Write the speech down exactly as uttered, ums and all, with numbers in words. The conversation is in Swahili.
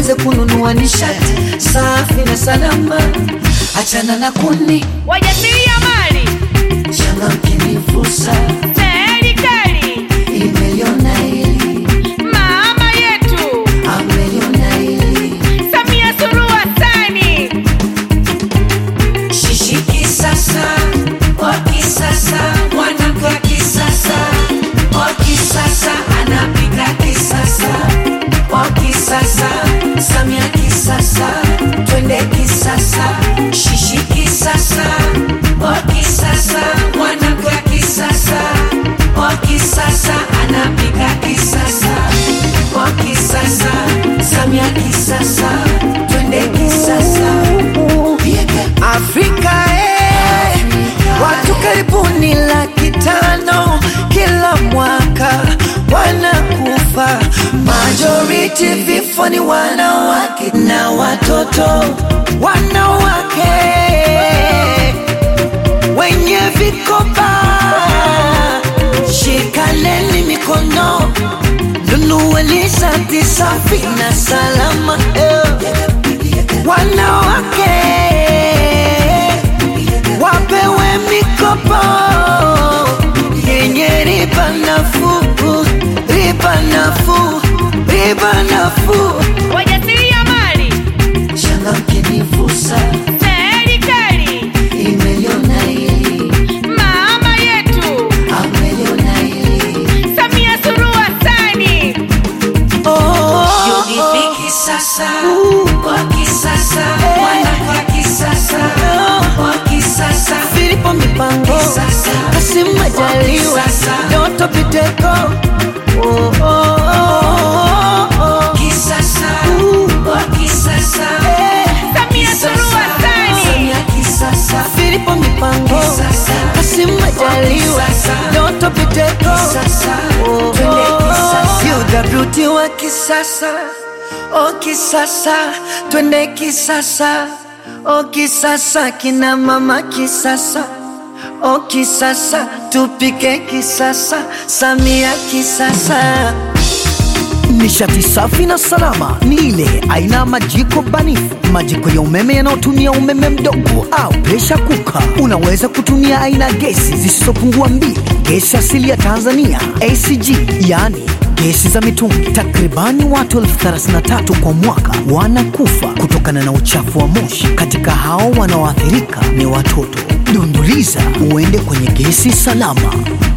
tuweze kununua nishati safi na salama. Achana na kuni, wajasiriamali, changamkeni ni fursa. serikali Imeliona hili, mama yetu ameliona hili. Samia Suluhu Hassan. Shishiki sasa, waki sasa, mwanamke wa kisasa. Waki sasa, anapika kisasa. Waki sasa, Samia kisasa, twende kisasa. Shishiki sasa, waki sasa, mwanamke wa kisasa. Waki sasa, anapika kisasa. Waki sasa, Samia kisasa, twende kisasa. Afrika eh, watu karibuni laki tano kila mwaka wanakufa. Majority vifo ni wanawake na watoto. Wanawake wenye vikoba, shikaneni mikono, nunueni shati safi na salama eh. Wanawake wapewe mikopo yenye riba nafuu, riba nafuu, riba nafuu. Wajasiriamali, Changamkeni fursa, serikali imeliona hili, mama yetu ameliona hili. Samia Suluhu Hassan. Oh, Yogifiki sasa, waki sasa, mwanamke wa kisasa. Waki sasa, Filipo Mipango, Kassim Majaliwa, Doto Biteko. Oh, oh, oh, oh. kisasa, waki sasa. Samia Suluhu Hassan. Samia kisasa, Filipo Mipango, Kassim Majaliwa, Doto Biteko. kisasa, Oh, twende kisasa. U W T wa kisasa, oh kisasa, twende kisasa, oh kisasa, kina mama kisasa, oh kisasa, tupike kisasa, Samia kisasa. Nishati safi na salama ni ile aina ya majiko banifu, majiko ya umeme yanayotumia umeme mdogo au pressure cooker. Unaweza kutumia aina gesi zisizopungua mbili, gesi asili ya Tanzania A C G, yani gesi za mitungi. Takribani watu elfu thelathini na tatu kwa mwaka wanakufa kutokana na uchafu wa moshi. Katika hao wanaoathirika ni watoto. Dunduliza uende kwenye gesi salama.